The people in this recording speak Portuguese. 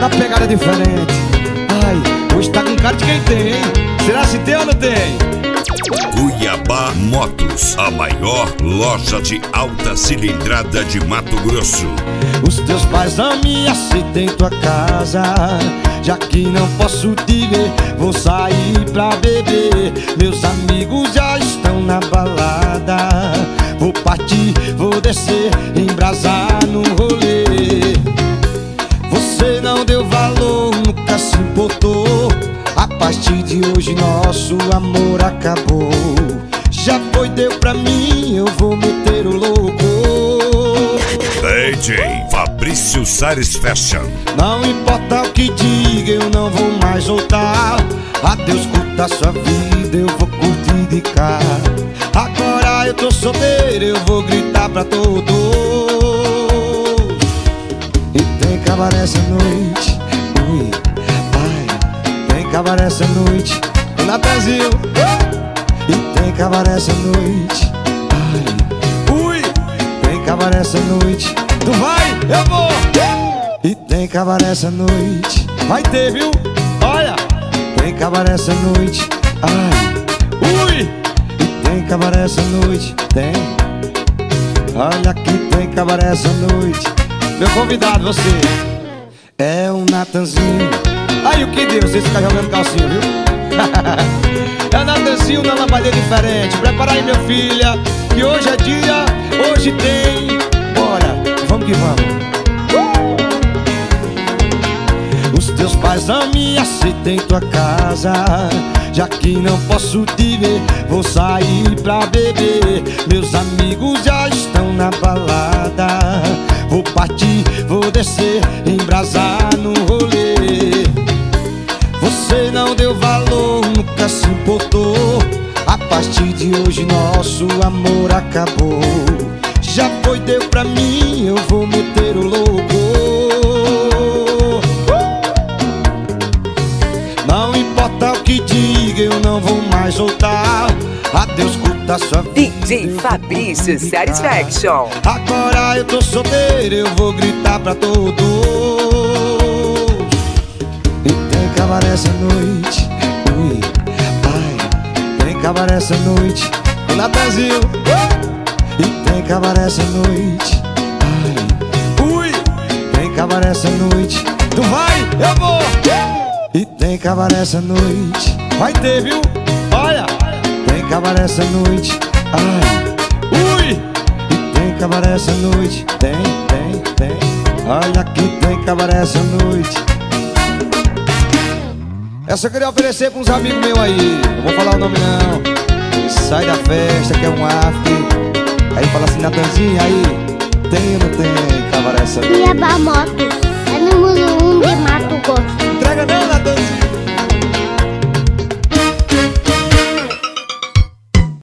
na pegada diferente. Ai, hoje tá com cara de quem tem, hein? Será se tem ou não tem? Cuiabá Motos, a maior loja de alta cilindrada de Mato Grosso. Os teus pais não me aceitam em tua casa, já que não posso te ver, vou sair pra beber. Meus amigos já estão na balada, vou partir, vou descer, embrasar no rolê. Você não deu valor, nunca se importou. A partir de hoje nosso amor acabou. Já foi, deu pra mim, eu vou meter o louco. DJ Fabrício Sares Fashion. Não importa o que diga, eu não vou mais voltar. Adeus, curta sua vida, eu vou curtir de cá. Agora eu tô solteiro, eu vou gritar pra todos. E tem cabaré essa noite, ui, ai. Tem cabaré essa noite, o Natanzinho. E tem cabaré essa noite, ai, ui. Tem cabaré essa noite, tu vai, eu vou. E tem cabaré essa noite, vai ter, viu? Olha, tem cabaré essa noite, ai, ui. E tem cabaré essa noite, tem. Olha que tem cabaré essa noite. Meu convidado, você é um Natanzinho. Aí o que deu? Você fica jogando calcinha, viu? É o Natanzinho na lambadeira diferente. Prepara aí, meu filha, que hoje é dia, hoje tem. Bora, vamos que vamos. Os teus pais não me aceitam em tua casa, já que não posso te ver, vou sair pra beber. Meus amigos já estão na balada, vou partir, vou descer, embrasar no rolê. Você não deu valor, nunca se importou. A partir de hoje nosso amor acabou. Já foi, deu pra mim, eu vou meter o louco. Não importa o que diga, eu não vou mais voltar. Adeus, curta sua vida. DJ Fabrício Sares Fashion. Agora eu tô solteiro, eu vou gritar pra todos. E tem cabaré essa noite, ui, ai. Tem cabaré essa noite, o Natanzinho. E tem cabaré essa noite, ai, ui. Tem cabaré essa noite, tu vai, eu vou. E tem cabaré essa noite, vai ter, viu? Olha, tem cabaré essa noite, ai, ui. E tem cabaré essa noite, tem. Olha que tem cabaré essa noite. Essa eu queria oferecer pra uns amigos meus aí. Não vou falar o nome não. Sai da festa que é um after. Aí fala assim, Natanzinho, aí tem ou não tem cabaré essa noite? Cuiabá Motos, é no